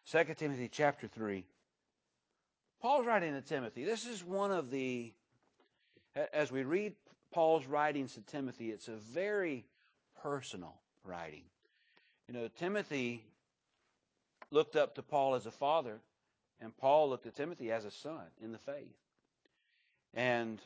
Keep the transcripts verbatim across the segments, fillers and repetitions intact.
Second Timothy chapter three. Paul's writing to Timothy. This is one of the, as we read Paul's writings to Timothy, it's a very personal writing. You know, Timothy looked up to Paul as a father, and Paul looked at Timothy as a son in the faith. And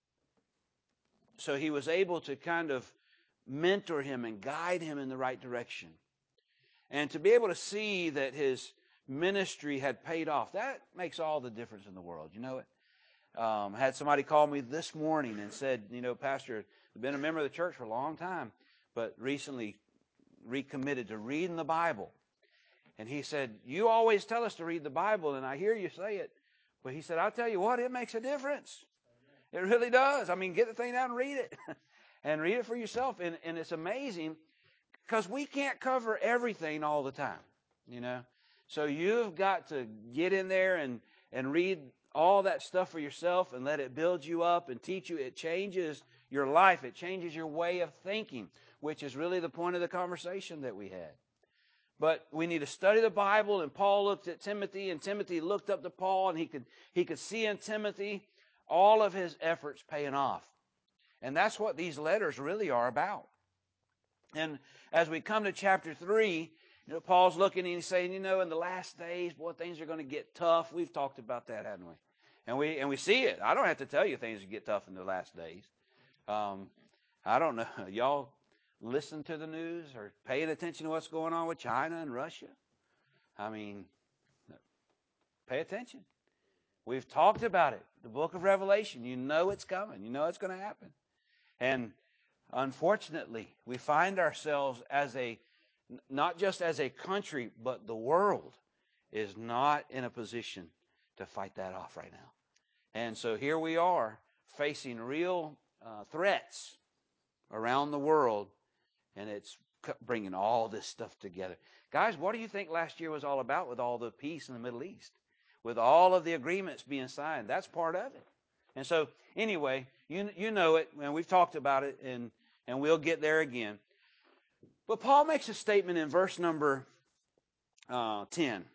so he was able to kind of mentor him and guide him in the right direction. And to be able to see that his ministry had paid off, that makes all the difference in the world. You know it? Um, I had somebody call me this morning and said, you know, Pastor, I've been a member of the church for a long time, but recently recommitted to reading the Bible. And he said, you always tell us to read the Bible, and I hear you say it. But he said, I'll tell you what, it makes a difference. It really does. I mean, get the thing out and read it. And read it for yourself. And, and it's amazing because we can't cover everything all the time, you know. So you've got to get in there and, and read all that stuff for yourself and let it build you up and teach you. It changes your life. It changes your way of thinking, which is really the point of the conversation that we had. But we need to study the Bible, and Paul looked at Timothy, and Timothy looked up to Paul, and he could he could see in Timothy all of his efforts paying off. And that's what these letters really are about. And as we come to chapter three, you know, Paul's looking and he's saying, you know, in the last days, boy, things are going to get tough. We've talked about that, haven't we? And we and we see it. I don't have to tell you things get tough in the last days. Um, I don't know. Y'all listen to the news or paying attention to what's going on with China and Russia? I mean, pay attention. We've talked about it. The book of Revelation, you know it's coming. You know it's going to happen. And unfortunately, we find ourselves as a, not just as a country, but the world is not in a position to fight that off right now. And so here we are facing real uh, threats around the world, and it's bringing all this stuff together. Guys, what do you think last year was all about with all the peace in the Middle East? With all of the agreements being signed, that's part of it. And so, anyway, you you know it, and we've talked about it, and, and we'll get there again. But Paul makes a statement in verse number uh, ten.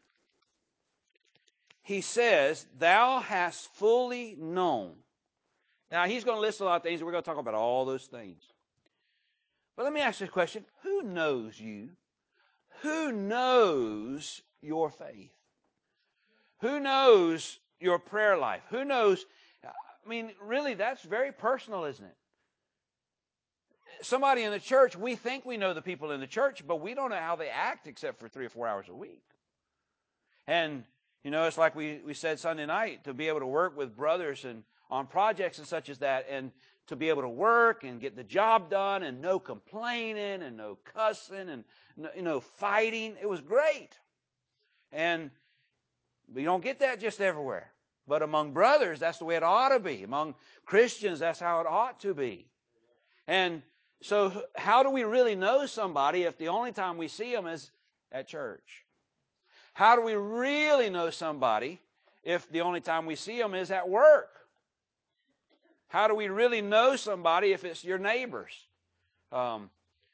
He says, thou hast fully known. Now, he's going to list a lot of things, and we're going to talk about all those things. But let me ask you a question. Who knows you? Who knows your faith? Who knows your prayer life? Who knows? I mean, really, that's very personal, isn't it? Somebody in the church, we think we know the people in the church, but we don't know how they act except for three or four hours a week. And, you know, it's like we, we said Sunday night, to be able to work with brothers and on projects and such as that, and to be able to work and get the job done and no complaining and no cussing and, no, you know, fighting. It was great. And we don't get that just everywhere. But among brothers, that's the way it ought to be. Among Christians, that's how it ought to be. And so how do we really know somebody if the only time we see them is at church? How do we really know somebody if the only time we see them is at work? How do we really know somebody if it's your neighbors? Um,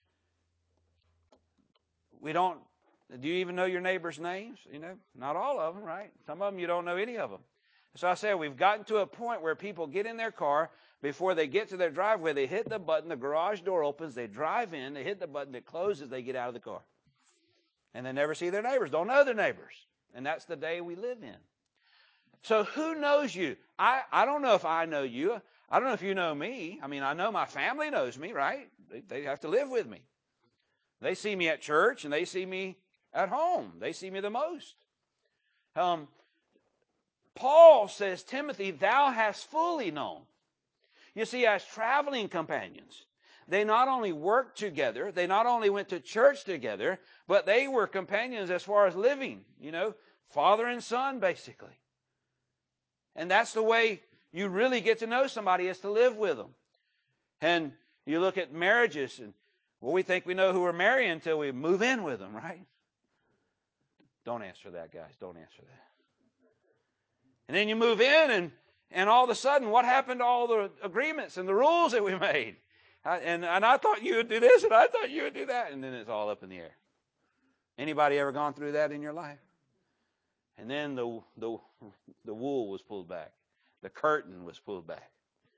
we don't, do you even know your neighbors' names? You know, not all of them, right? Some of them you don't know any of them. So I said, we've gotten to a point where people get in their car, before they get to their driveway, they hit the button, the garage door opens, they drive in, they hit the button, it closes, they get out of the car. And they never see their neighbors, don't know their neighbors. And that's the day we live in. So who knows you? I, I don't know if I know you. I don't know if you know me. I mean, I know my family knows me, right? They, they have to live with me. They see me at church and they see me at home. They see me the most. Um, Paul says, Timothy, thou hast fully known. You see, as traveling companions, they not only worked together, they not only went to church together, but they were companions as far as living, you know, father and son, basically. And that's the way you really get to know somebody, is to live with them. And you look at marriages, and well, we think we know who we're marrying until we move in with them, right? Don't answer that, guys. Don't answer that. And then you move in, and, and all of a sudden, what happened to all the agreements and the rules that we made? I, and, and I thought you would do this, and I thought you would do that, and then it's all up in the air. Anybody ever gone through that in your life? And then the, the, the wool was pulled back. The curtain was pulled back.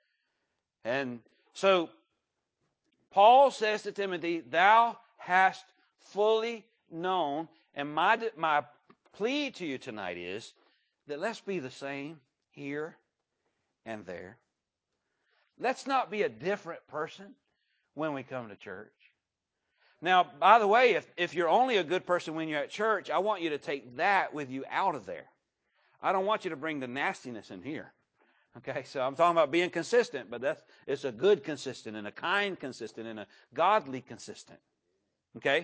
And so Paul says to Timothy, thou hast fully known, and my, my plea to you tonight is that let's be the same here and there. Let's not be a different person when we come to church. Now, by the way, if, if you're only a good person when you're at church, I want you to take that with you out of there. I don't want you to bring the nastiness in here. Okay, so I'm talking about being consistent, but that's it's a good consistent and a kind consistent and a godly consistent. Okay?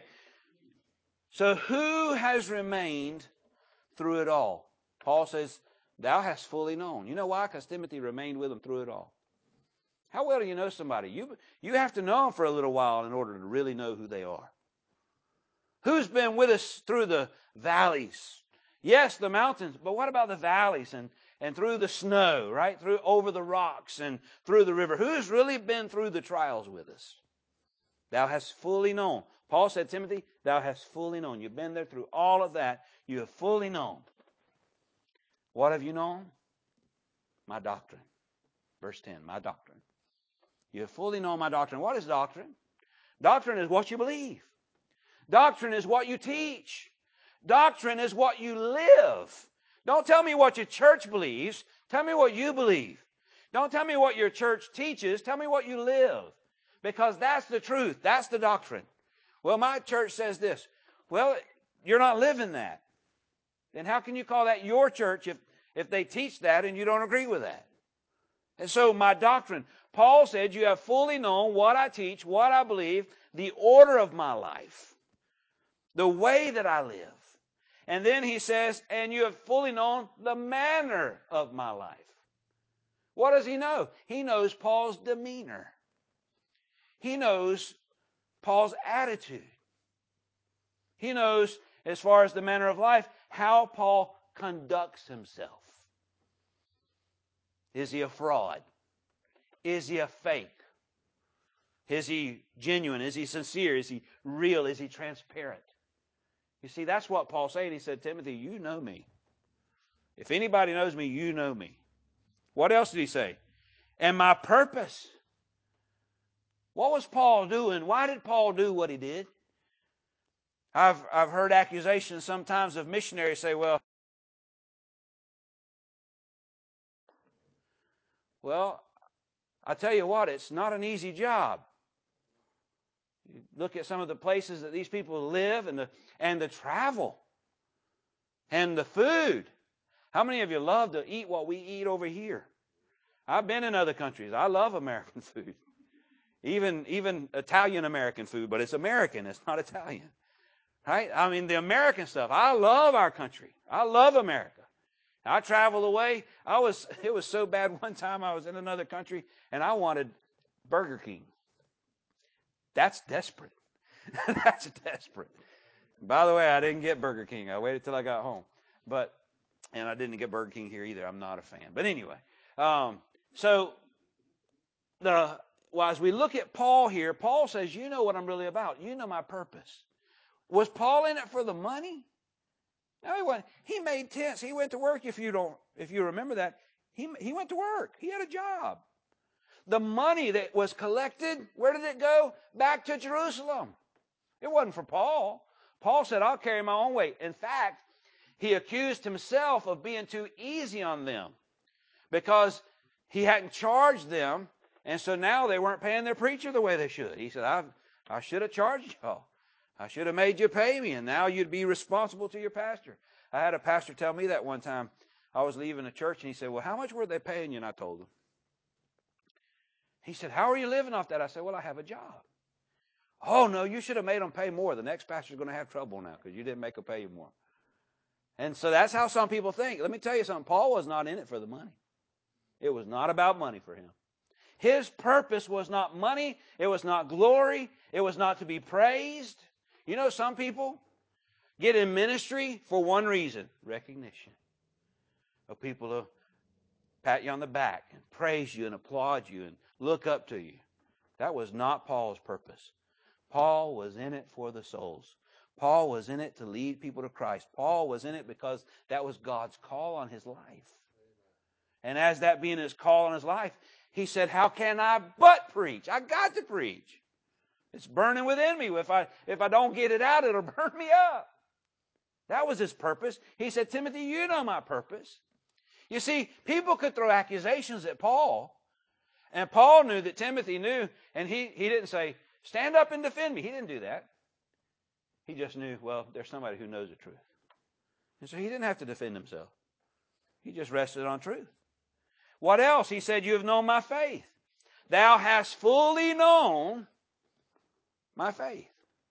So who has remained through it all? Paul says, thou hast fully known. You know why? Because Timothy remained with him through it all. How well do you know somebody? You, you have to know them for a little while in order to really know who they are. Who's been with us through the valleys? Yes, the mountains, but what about the valleys and, and through the snow, right? Through over the rocks and through the river. Who's really been through the trials with us? Thou hast fully known. Paul said, Timothy, thou hast fully known. You've been there through all of that. You have fully known. What have you known? My doctrine. Verse ten, my doctrine. You have fully known my doctrine. What is doctrine? Doctrine is what you believe. Doctrine is what you teach. Doctrine is what you live. Don't tell me what your church believes. Tell me what you believe. Don't tell me what your church teaches. Tell me what you live. Because that's the truth. That's the doctrine. Well, my church says this. Well, you're not living that. Then how can you call that your church if, if they teach that and you don't agree with that? And so my doctrine, Paul said, you have fully known what I teach, what I believe, the order of my life, the way that I live. And then he says, and you have fully known the manner of my life. What does he know? He knows Paul's demeanor. He knows Paul's attitude. He knows, as far as the manner of life, how Paul conducts himself. Is he a fraud? Is he a fake? Is he genuine? Is he sincere? Is he real? Is he transparent? You see, that's what Paul said. He said, Timothy, you know me. If anybody knows me, you know me. What else did he say? And my purpose. What was Paul doing? Why did Paul do what he did? I've, I've heard accusations sometimes of missionaries say, well, well, I tell you what, it's not an easy job. You look at some of the places that these people live and the, and the travel and the food. How many of you love to eat what we eat over here? I've been in other countries. I love American food. Even, even Italian-American food, but it's American. It's not Italian. Right? I mean, the American stuff. I love our country. I love America. I traveled away. I was, it was so bad one time I was in another country and I wanted Burger King. That's desperate. That's desperate. By the way, I didn't get Burger King. I waited till I got home. But, and I didn't get Burger King here either. I'm not a fan. But anyway, um, so the, well, as we look at Paul here, Paul says, you know what I'm really about. You know my purpose. Was Paul in it for the money? No, he wasn't. He made tents. He went to work. If you don't, if you remember that, he he went to work. He had a job. The money that was collected, where did it go? Back to Jerusalem. It wasn't for Paul. Paul said, I'll carry my own weight. In fact, he accused himself of being too easy on them because he hadn't charged them, and so now they weren't paying their preacher the way they should. He said, I I should have charged y'all. I should have made you pay me, and now you'd be responsible to your pastor. I had a pastor tell me that one time. I was leaving a church, and he said, well, how much were they paying you? And I told him. He said, how are you living off that? I said, well, I have a job. Oh, no, you should have made them pay more. The next pastor's going to have trouble now because you didn't make them pay you more. And so that's how some people think. Let me tell you something. Paul was not in it for the money. It was not about money for him. His purpose was not money. It was not glory. It was not to be praised. You know, some people get in ministry for one reason, recognition. Of people to pat you on the back and praise you and applaud you and look up to you. That was not Paul's purpose. Paul was in it for the souls. Paul was in it to lead people to Christ. Paul was in it because that was God's call on his life. And as that being his call on his life, he said, how can I but preach? I got to preach. It's burning within me. If I, if I don't get it out, it'll burn me up. That was his purpose. He said, Timothy, you know my purpose. You see, people could throw accusations at Paul. And Paul knew that Timothy knew. And he, he didn't say, stand up and defend me. He didn't do that. He just knew, well, there's somebody who knows the truth. And so he didn't have to defend himself. He just rested on truth. What else? He said, you have known my faith. Thou hast fully known my faith.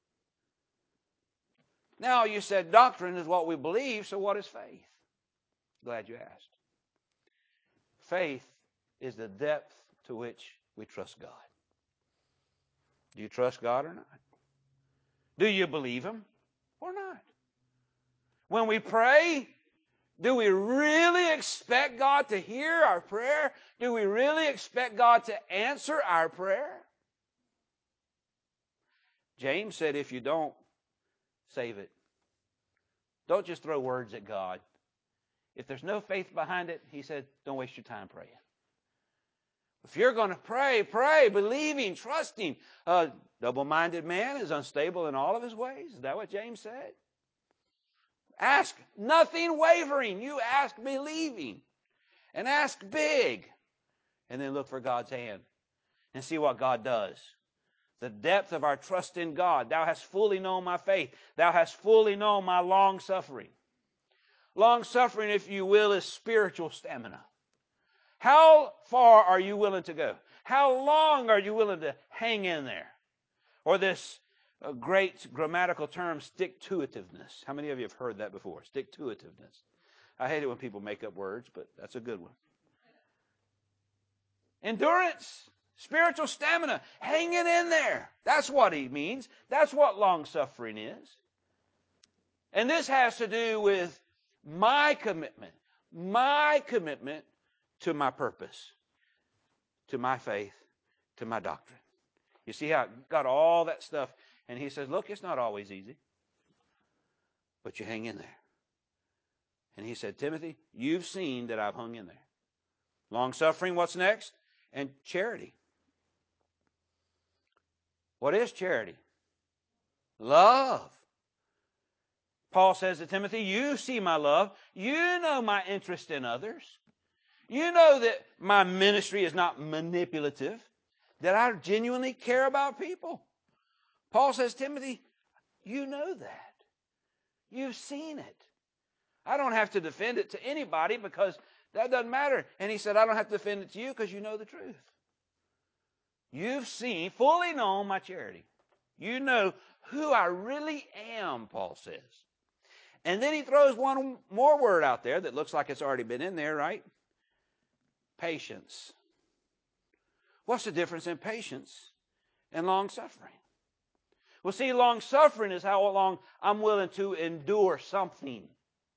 Now, you said doctrine is what we believe, so what is faith? Glad you asked. Faith is the depth to which we trust God. Do you trust God or not? Do you believe Him or not? When we pray, do we really expect God to hear our prayer? Do we really expect God to answer our prayer? James said, if you don't, save it. Don't just throw words at God. If there's no faith behind it, he said, don't waste your time praying. If you're going to pray, pray, believing, trusting. A double-minded man is unstable in all of his ways. Is that what James said? Ask nothing wavering. You ask believing. And ask big. And then look for God's hand. And see what God does. The depth of our trust in God. Thou hast fully known my faith. Thou hast fully known my long-suffering. Long-suffering, if you will, is spiritual stamina. How far are you willing to go? How long are you willing to hang in there? Or this uh, great grammatical term, stick-to-itiveness. How many of you have heard that before? Stick-to-itiveness. I hate it when people make up words, but that's a good one. Endurance, spiritual stamina, hanging in there. That's what he means. That's what long-suffering is. And this has to do with my commitment, my commitment to my purpose, to my faith, to my doctrine. You see how it got all that stuff. And he says, look, it's not always easy, but you hang in there. And he said, Timothy, you've seen that I've hung in there. Long-suffering, what's next? And charity. What is charity? Love. Paul says to Timothy, you see my love. You know my interest in others. You know that my ministry is not manipulative, that I genuinely care about people. Paul says, Timothy, you know that. You've seen it. I don't have to defend it to anybody because that doesn't matter. And he said, I don't have to defend it to you because you know the truth. You've seen, fully known my charity. You know who I really am, Paul says. And then he throws one more word out there that looks like it's already been in there, right? Patience. What's the difference in patience and long-suffering? Well, see, long-suffering is how long I'm willing to endure something.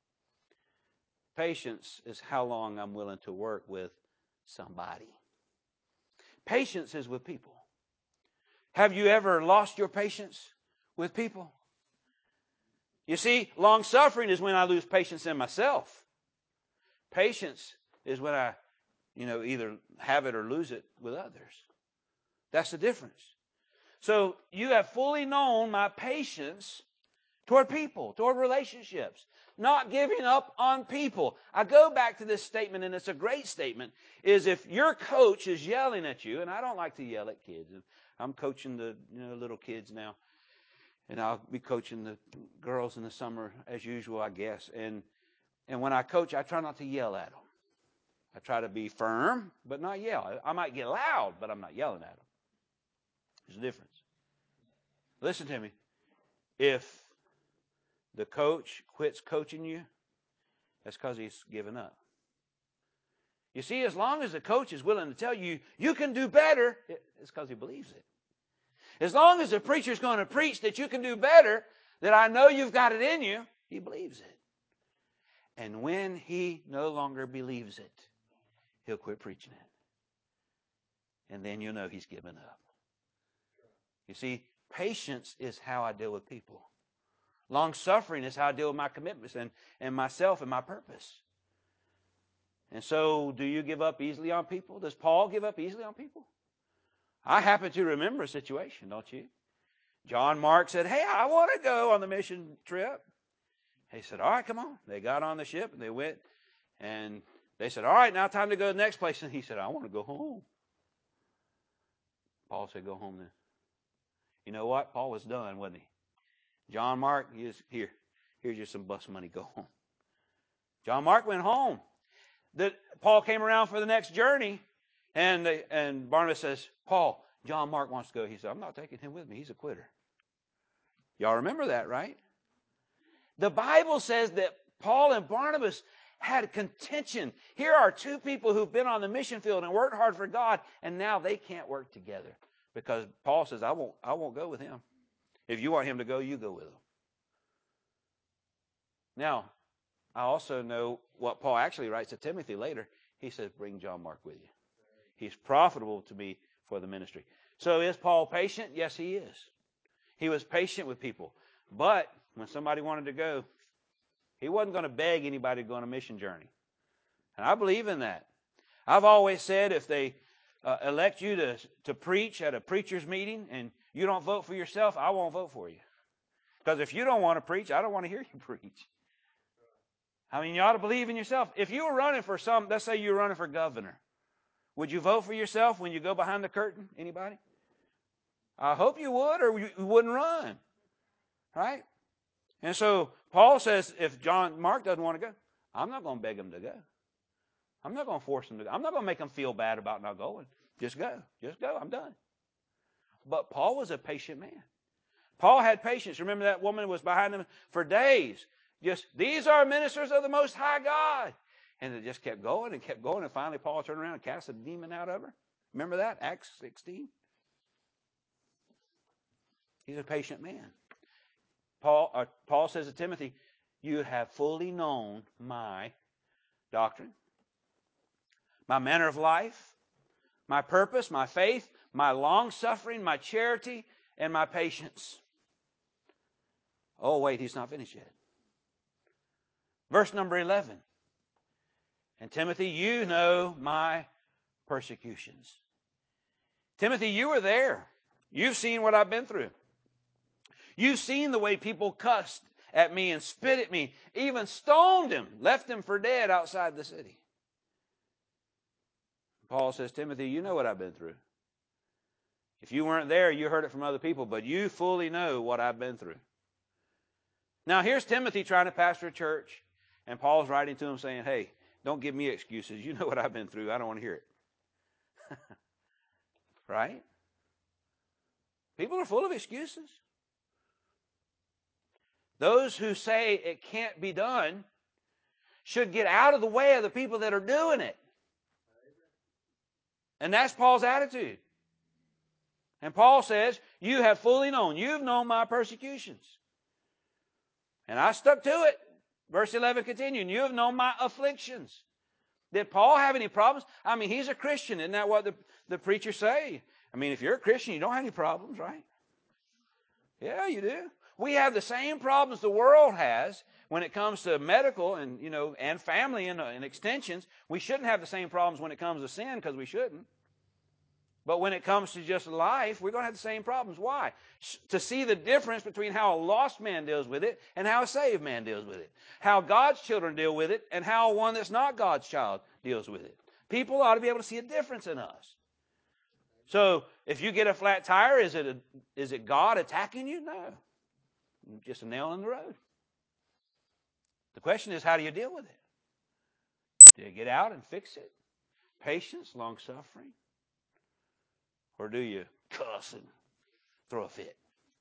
Patience is how long I'm willing to work with somebody. Patience is with people. Have you ever lost your patience with people? You see, long-suffering is when I lose patience in myself. Patience is when I, you know, either have it or lose it with others. That's the difference. So you have fully known my patience toward people, toward relationships, not giving up on people. I go back to this statement, and it's a great statement, is if your coach is yelling at you, and I don't like to yell at kids. I'm coaching the you know little kids now, and I'll be coaching the girls in the summer as usual, I guess. And and when I coach, I try not to yell at them. I try to be firm, but not yell. I might get loud, but I'm not yelling at them. There's a difference. Listen to me. If the coach quits coaching you, that's because he's given up. You see, as long as the coach is willing to tell you, you can do better, it's because he believes it. As long as the preacher's going to preach that you can do better, that I know you've got it in you, he believes it. And when he no longer believes it, he'll quit preaching it. And then you'll know he's given up. You see, patience is how I deal with people. Long-suffering is how I deal with my commitments and, and myself and my purpose. And so, do you give up easily on people? Does Paul give up easily on people? I happen to remember a situation, don't you? John Mark said, hey, I want to go on the mission trip. He said, all right, come on. They got on the ship and they went. And they said, all right, now time to go to the next place. And he said, I want to go home. Paul said, go home then. You know what? Paul was done, wasn't he? John Mark, he was, here, here's just some bus money, go home. John Mark went home. The, Paul came around for the next journey, and, they, and Barnabas says, Paul, John Mark wants to go. He said, I'm not taking him with me. He's a quitter. Y'all remember that, right? The Bible says that Paul and Barnabas had contention. Here are two people who've been on the mission field and worked hard for God, and now they can't work together because Paul says, I won't, I won't go with him. If you want him to go, you go with him. Now, I also know what Paul actually writes to Timothy later. He says, bring John Mark with you. He's profitable to me for the ministry. So is Paul patient? Yes, he is. He was patient with people. But when somebody wanted to go, he wasn't going to beg anybody to go on a mission journey. And I believe in that. I've always said if they uh, elect you to, to preach at a preacher's meeting and you don't vote for yourself, I won't vote for you. Because if you don't want to preach, I don't want to hear you preach. I mean, you ought to believe in yourself. If you were running for some, let's say you were running for governor, would you vote for yourself when you go behind the curtain? Anybody? I hope you would, or you wouldn't run. Right? And so Paul says, if John Mark doesn't want to go, I'm not going to beg him to go. I'm not going to force him to go. I'm not going to make him feel bad about not going. Just go. Just go. I'm done. But Paul was a patient man. Paul had patience. Remember that woman was behind him for days. Just, these are ministers of the Most High God. And it just kept going and kept going. And finally Paul turned around and cast a demon out of her. Remember that? Acts sixteen. He's a patient man. Paul, uh, Paul says to Timothy, you have fully known my doctrine, my manner of life, my purpose, my faith, my long-suffering, my charity, and my patience. Oh, wait, he's not finished yet. Verse number eleven. And Timothy, you know my persecutions. Timothy, you were there. You've seen what I've been through. You've seen the way people cussed at me and spit at me, even stoned him, left him for dead outside the city. Paul says, Timothy, you know what I've been through. If you weren't there, you heard it from other people, but you fully know what I've been through. Now, here's Timothy trying to pastor a church, and Paul's writing to him saying, hey, don't give me excuses. You know what I've been through. I don't want to hear it. Right? People are full of excuses. Those who say it can't be done should get out of the way of the people that are doing it. And that's Paul's attitude. And Paul says, you have fully known. You've known my persecutions. And I stuck to it. Verse eleven continuing, you have known my afflictions. Did Paul have any problems? I mean, he's a Christian. Isn't that what the, the preachers say? I mean, if you're a Christian, you don't have any problems, right? Yeah, you do. We have the same problems the world has when it comes to medical and, you know, and family and, uh, and extensions. We shouldn't have the same problems when it comes to sin because we shouldn't. But when it comes to just life, we're going to have the same problems. Why? To see the difference between how a lost man deals with it and how a saved man deals with it. How God's children deal with it and how one that's not God's child deals with it. People ought to be able to see a difference in us. So if you get a flat tire, is it a, is it God attacking you? No. Just a nail in the road. The question is, how do you deal with it? Do you get out and fix it? Patience, long-suffering? Or do you cuss and throw a fit?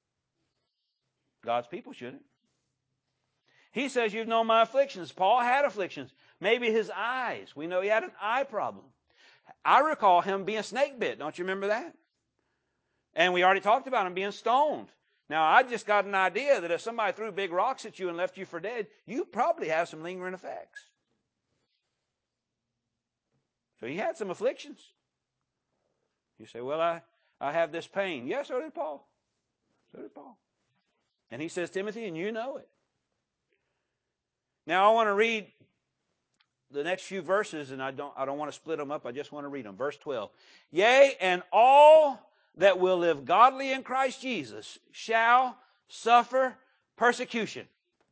God's people shouldn't. He says, you've known my afflictions. Paul had afflictions. Maybe his eyes. We know he had an eye problem. I recall him being snake bit. Don't you remember that? And we already talked about him being stoned. Now, I just got an idea that if somebody threw big rocks at you and left you for dead, you probably have some lingering effects. So he had some afflictions. You say, well, I, I have this pain. Yes, so did Paul. So did Paul. And he says, Timothy, and you know it. Now I want to read the next few verses, and I don't, I don't want to split them up. I just want to read them. Verse twelve. Yea, and all that will live godly in Christ Jesus shall suffer persecution.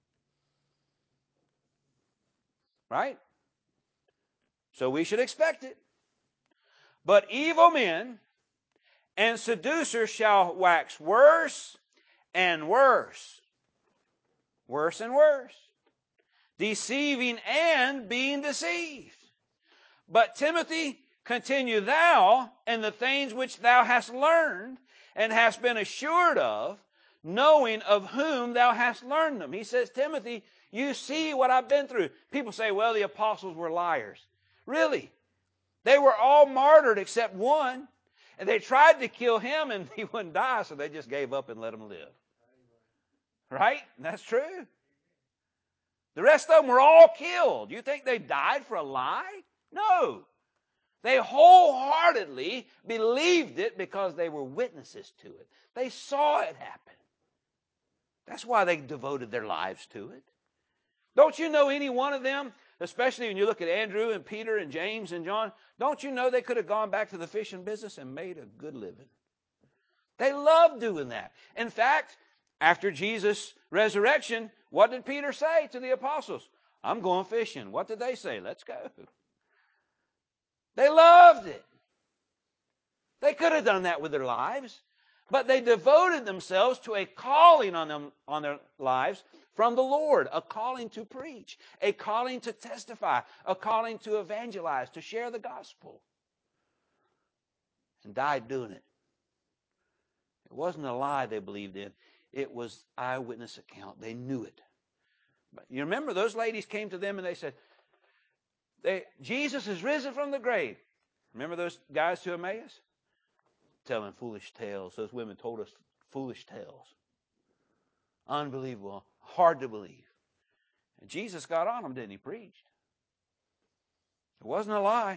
Right? So we should expect it. But evil men and seducers shall wax worse and worse. Worse and worse. Deceiving and being deceived. But Timothy, continue thou in the things which thou hast learned and hast been assured of, knowing of whom thou hast learned them. He says, Timothy, you see what I've been through. People say, well, the apostles were liars. Really? They were all martyred except one. And they tried to kill him and he wouldn't die, so they just gave up and let him live. Right? That's true. The rest of them were all killed. You think they died for a lie? No. They wholeheartedly believed it because they were witnesses to it. They saw it happen. That's why they devoted their lives to it. Don't you know any one of them, especially when you look at Andrew and Peter and James and John, don't you know they could have gone back to the fishing business and made a good living? They loved doing that. In fact, after Jesus' resurrection, what did Peter say to the apostles? I'm going fishing. What did they say? Let's go. They loved it. They could have done that with their lives, but they devoted themselves to a calling on them, on their lives from the Lord, a calling to preach, a calling to testify, a calling to evangelize, to share the gospel, and died doing it. It wasn't a lie they believed in. It was eyewitness account. They knew it. But you remember those ladies came to them and they said, they, Jesus is risen from the grave. Remember those guys to Emmaus? Telling foolish tales. Those women told us foolish tales. Unbelievable. Hard to believe. And Jesus got on them, didn't he? Preached. It wasn't a lie.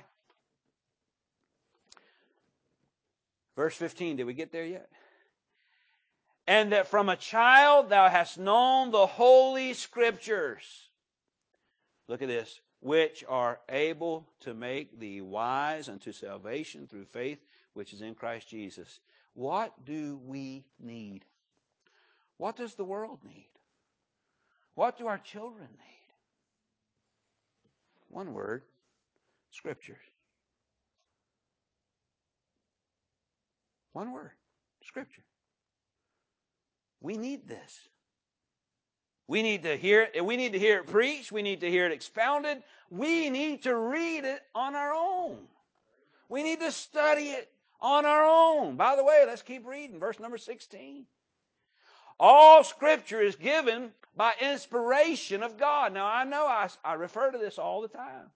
Verse fifteen, did we get there yet? And that from a child thou hast known the holy scriptures. Look at this. Which are able to make thee wise unto salvation through faith which is in Christ Jesus. What do we need? What does the world need? What do our children need? One word, Scriptures. One word, Scripture. We need this. We need to hear it. We need to hear it preached. We need to hear it expounded. We need to read it on our own. We need to study it on our own. By the way, let's keep reading. Verse number sixteen. All Scripture is given by inspiration of God. Now, I know I, I refer to this all the time.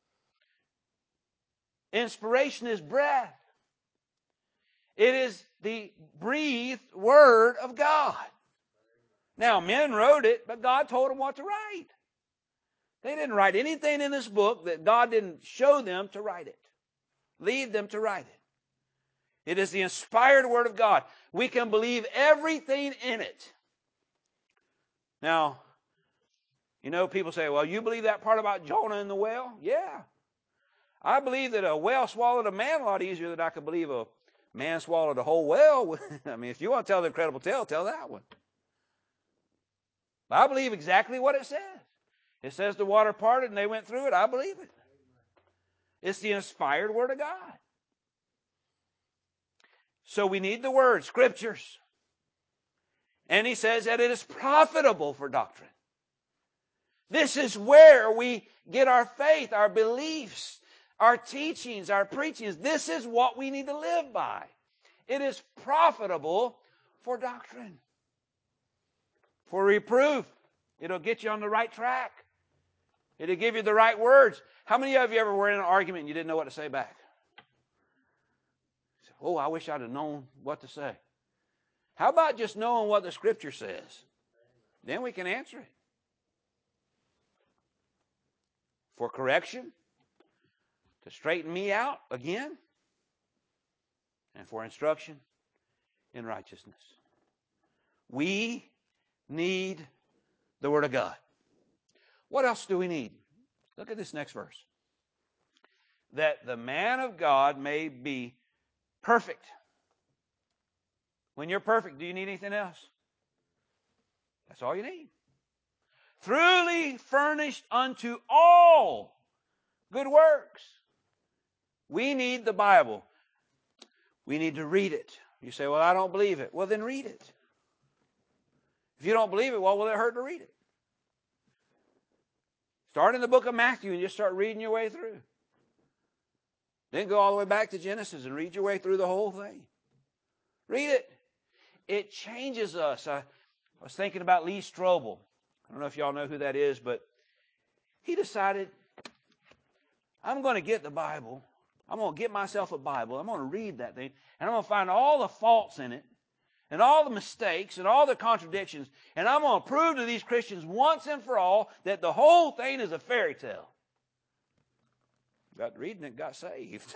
Inspiration is breath. It is the breathed Word of God. Now, men wrote it, but God told them what to write. They didn't write anything in this book that God didn't show them to write it. Lead them to write it. It is the inspired Word of God. We can believe everything in it. Now, you know, people say, well, you believe that part about Jonah in the well? Yeah. I believe that a whale swallowed a man a lot easier than I could believe a man swallowed a whole whale. I mean, if you want to tell the incredible tale, tell that one. But I believe exactly what it says. It says the water parted and they went through it. I believe it. It's the inspired Word of God. So we need the Word, Scriptures. And he says that it is profitable for doctrine. This is where we get our faith, our beliefs, our teachings, our preachings. This is what we need to live by. It is profitable for doctrine. For reproof. It'll get you on the right track. It'll give you the right words. How many of you ever were in an argument and you didn't know what to say back? Oh, I wish I'd have known what to say. How about just knowing what the Scripture says? Then we can answer it. For correction, to straighten me out again, and for instruction in righteousness. We need the Word of God. What else do we need? Look at this next verse. That the man of God may be perfect. When you're perfect, do you need anything else? That's all you need. Truly furnished unto all good works. We need the Bible. We need to read it. You say, well, I don't believe it. Well, then read it. If you don't believe it, well, will it hurt to read it? Start in the book of Matthew and just start reading your way through. Then go all the way back to Genesis and read your way through the whole thing. Read it. It changes us. I, I was thinking about Lee Strobel. I don't know if y'all know who that is, but he decided, I'm going to get the Bible. I'm going to get myself a Bible. I'm going to read that thing, and I'm going to find all the faults in it, and all the mistakes, and all the contradictions, and I'm going to prove to these Christians once and for all that the whole thing is a fairy tale. Got reading it, got saved.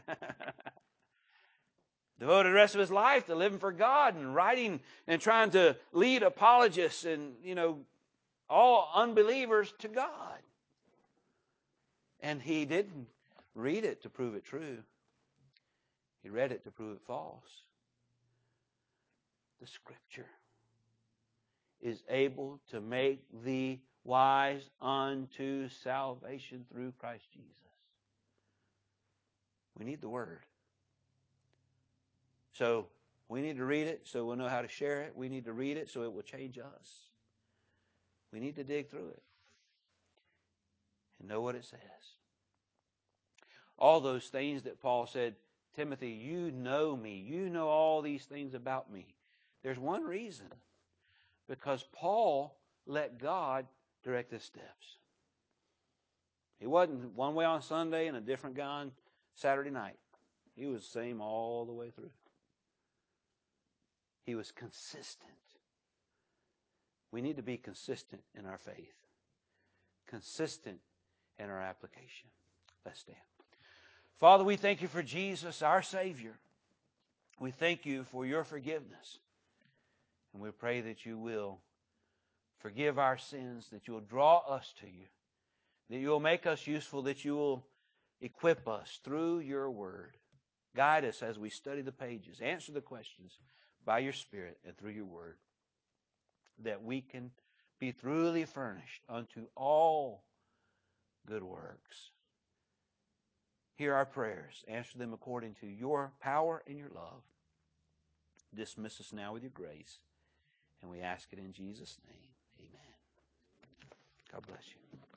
Devoted the rest of his life to living for God and writing and trying to lead apologists and, you know, all unbelievers to God. And he didn't read it to prove it true. He read it to prove it false. The Scripture is able to make thee wise unto salvation through Christ Jesus. We need the Word. So we need to read it so we'll know how to share it. We need to read it so it will change us. We need to dig through it and know what it says. All those things that Paul said, Timothy, you know me. You know all these things about me. There's one reason. Because Paul let God direct his steps. He wasn't one way on Sunday and a different guy on Saturday night. He was the same all the way through. He was consistent. We need to be consistent in our faith. Consistent in our application. Let's stand. Father, we thank you for Jesus, our Savior. We thank you for your forgiveness. And we pray that you will forgive our sins, that you will draw us to you, that you will make us useful, that you will equip us through your word. Guide us as we study the pages. Answer the questions by your Spirit and through your word, that we can be truly furnished unto all good works. Hear our prayers. Answer them according to your power and your love. Dismiss us now with your grace. And we ask it in Jesus' name. Amen. God bless you.